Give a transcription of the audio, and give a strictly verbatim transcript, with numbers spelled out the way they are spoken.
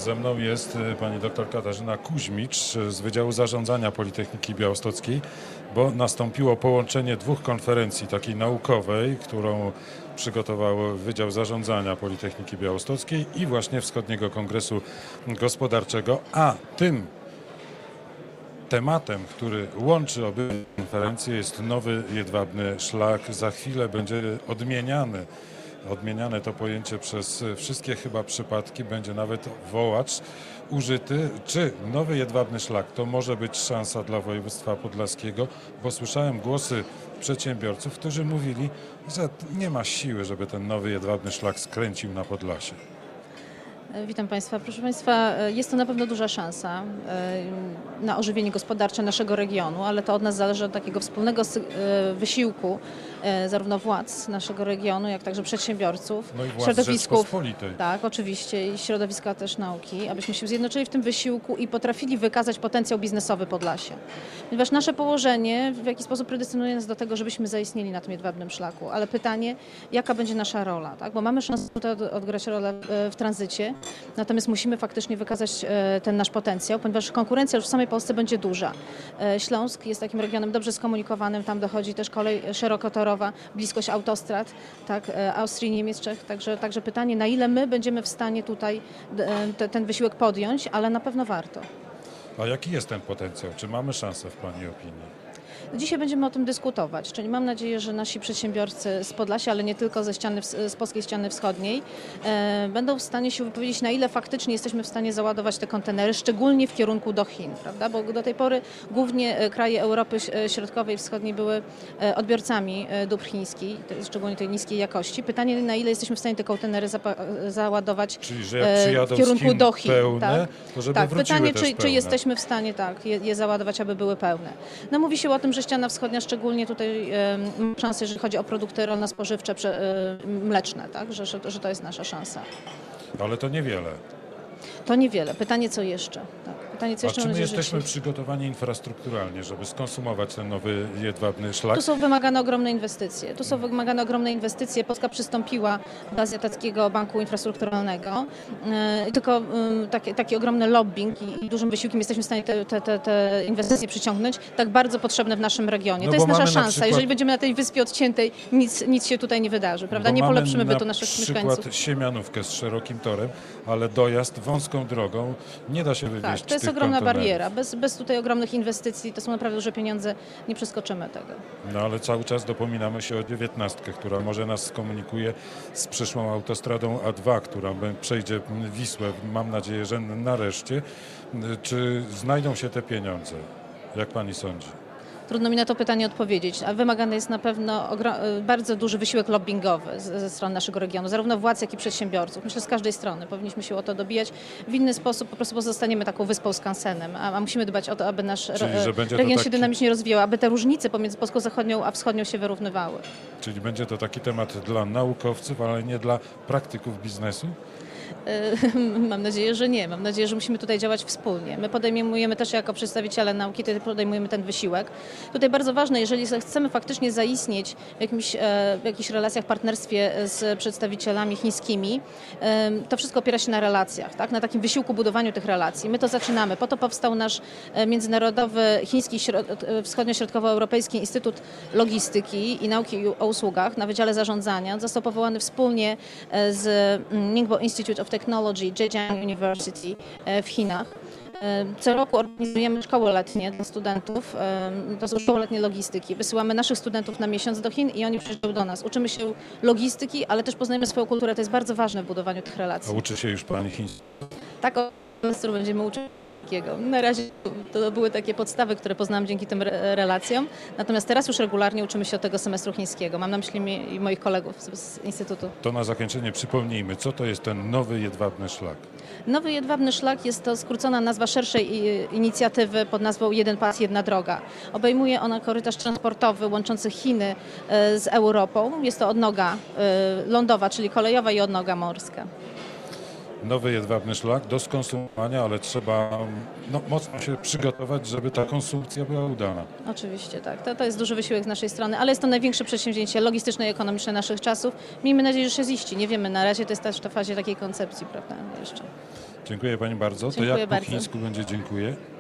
Ze mną jest pani doktor Katarzyna Kuźmicz z Wydziału Zarządzania Politechniki Białostockiej, bo nastąpiło połączenie dwóch konferencji, takiej naukowej, którą przygotował Wydział Zarządzania Politechniki Białostockiej i właśnie Wschodniego Kongresu Gospodarczego, a tym tematem, który łączy obydwie konferencje, jest nowy jedwabny szlak. Za chwilę będzie odmieniany Odmieniane to pojęcie przez wszystkie chyba przypadki, będzie nawet wołacz użyty. Czy nowy jedwabny szlak to może być szansa dla województwa podlaskiego? Bo słyszałem głosy przedsiębiorców, którzy mówili, że nie ma siły, żeby ten nowy jedwabny szlak skręcił na Podlasie. Witam Państwa. Proszę Państwa, jest to na pewno duża szansa na ożywienie gospodarcze naszego regionu, ale to od nas zależy, od takiego wspólnego wysiłku zarówno władz naszego regionu, jak także przedsiębiorców, no i władz środowisków. Rzeczpospolitej. Tak, oczywiście, i środowiska też nauki, abyśmy się zjednoczyli w tym wysiłku i potrafili wykazać potencjał biznesowy Podlasia. Ponieważ nasze położenie w jakiś sposób predestynuje nas do tego, żebyśmy zaistnieli na tym jedwabnym szlaku. Ale pytanie, jaka będzie nasza rola, tak? Bo mamy szansę tutaj odgrać rolę w tranzycie, natomiast musimy faktycznie wykazać ten nasz potencjał, ponieważ konkurencja już w samej Polsce będzie duża. Śląsk jest takim regionem dobrze skomunikowanym, tam dochodzi też kolej szerokotorowa, bliskość autostrad, tak, Austrii, Niemiec, Czech. Także, także pytanie, na ile my będziemy w stanie tutaj te, ten wysiłek podjąć, ale na pewno warto. A jaki jest ten potencjał? Czy mamy szansę w pani opinii? Dzisiaj będziemy o tym dyskutować, czyli mam nadzieję, że nasi przedsiębiorcy z Podlasia, ale nie tylko ze ściany, z polskiej ściany wschodniej, e, będą w stanie się wypowiedzieć, na ile faktycznie jesteśmy w stanie załadować te kontenery, szczególnie w kierunku do Chin, prawda? Bo do tej pory głównie kraje Europy Środkowej i Wschodniej były odbiorcami dóbr chińskich, szczególnie tej niskiej jakości. Pytanie, na ile jesteśmy w stanie te kontenery załadować Czyli, że jak przyjadą w kierunku z Chin do Chin. Pełne, tak? to żeby tak, wróciły pytanie, też czy, pełne. czy jesteśmy w stanie tak, je, je załadować, aby były pełne. No mówi się o tym, że ściana wschodnia szczególnie tutaj e, ma szansę, jeżeli chodzi o produkty rolno-spożywcze, e, mleczne, tak? że, że, że to jest nasza szansa. Ale to niewiele. To niewiele. Pytanie, co jeszcze? Tak. Pytanie, co A jeszcze czy my nadzieję, jesteśmy że... przygotowani infrastrukturalnie, żeby skonsumować ten nowy jedwabny szlak? Tu są wymagane ogromne inwestycje. Tu są wymagane ogromne inwestycje. Polska przystąpiła do Azjatyckiego Banku Infrastrukturalnego. Yy, tylko yy, taki, taki ogromny lobbying i, i dużym wysiłkiem jesteśmy w stanie te, te, te, te inwestycje przyciągnąć, tak bardzo potrzebne w naszym regionie. No to jest nasza na szansa. przykład... Jeżeli będziemy na tej wyspie odciętej, nic, nic się tutaj nie wydarzy, prawda? Bo nie mamy polepszymy na bytu naszych mieszkańców. przykład Siemianówkę z szerokim torem, ale dojazd wąską drogą nie da się wywieźć. Tak, to jest tych ogromna kontenerów. bariera. Bez, bez tutaj ogromnych inwestycji, to są naprawdę duże pieniądze, nie przeskoczymy tego. No ale cały czas dopominamy się o dziewiętnastkę, która może nas skomunikuje z przyszłą autostradą A dwa, która przejdzie Wisłę, mam nadzieję, że nareszcie. Czy znajdą się te pieniądze? Jak pani sądzi? Trudno mi na to pytanie odpowiedzieć, a wymagany jest na pewno bardzo duży wysiłek lobbingowy ze, ze strony naszego regionu, zarówno władz, jak i przedsiębiorców. Myślę, z każdej strony powinniśmy się o to dobijać. W inny sposób po prostu pozostaniemy taką wyspą skansenem, a, a musimy dbać o to, aby nasz Czyli, re, region taki... się dynamicznie rozwijał, aby te różnice pomiędzy Polską Zachodnią a Wschodnią się wyrównywały. Czyli będzie to taki temat dla naukowców, ale nie dla praktyków biznesu? Mam nadzieję, że nie. Mam nadzieję, że musimy tutaj działać wspólnie. My podejmujemy też jako przedstawiciele nauki, tutaj podejmujemy ten wysiłek. Tutaj bardzo ważne, jeżeli chcemy faktycznie zaistnieć w jakimś, w jakichś relacjach, partnerstwie z przedstawicielami chińskimi, to wszystko opiera się na relacjach, tak? Na takim wysiłku budowaniu tych relacji. My to zaczynamy. Po to powstał nasz Międzynarodowy Chiński Wschodnio-Środkowoeuropejski Instytut Logistyki i Nauki o Usługach na Wydziale Zarządzania. Został powołany wspólnie z Ningbo Institute of Technology, Zhejiang University w Chinach. Co roku organizujemy szkoły letnie dla studentów, to są szkoły letnie logistyki. Wysyłamy naszych studentów na miesiąc do Chin i oni przyjeżdżają do nas. Uczymy się logistyki, ale też poznajemy swoją kulturę, to jest bardzo ważne w budowaniu tych relacji. A uczy się już pani chińskiego? Tak, o semestru będziemy uczyć. Na razie to były takie podstawy, które poznałam dzięki tym re relacjom, natomiast teraz już regularnie uczymy się od tego semestru chińskiego. Mam na myśli mi, moich kolegów z, z Instytutu. To na zakończenie przypomnijmy, co to jest ten nowy jedwabny szlak? Nowy jedwabny szlak jest to skrócona nazwa szerszej inicjatywy pod nazwą Jeden Pas, Jedna Droga. Obejmuje ona korytarz transportowy łączący Chiny z Europą. Jest to odnoga lądowa, czyli kolejowa i odnoga morska. Nowy jedwabny szlak do skonsumowania, ale trzeba no, mocno się przygotować, żeby ta konsumpcja była udana. Oczywiście tak. To, to jest duży wysiłek z naszej strony, ale jest to największe przedsięwzięcie logistyczne i ekonomiczne naszych czasów. Miejmy nadzieję, że się ziści. Nie wiemy na razie, to jest też w fazie takiej koncepcji, prawda, jeszcze. Dziękuję pani bardzo. To Dziękuję jak po bardzo. chińsku będzie dziękuję?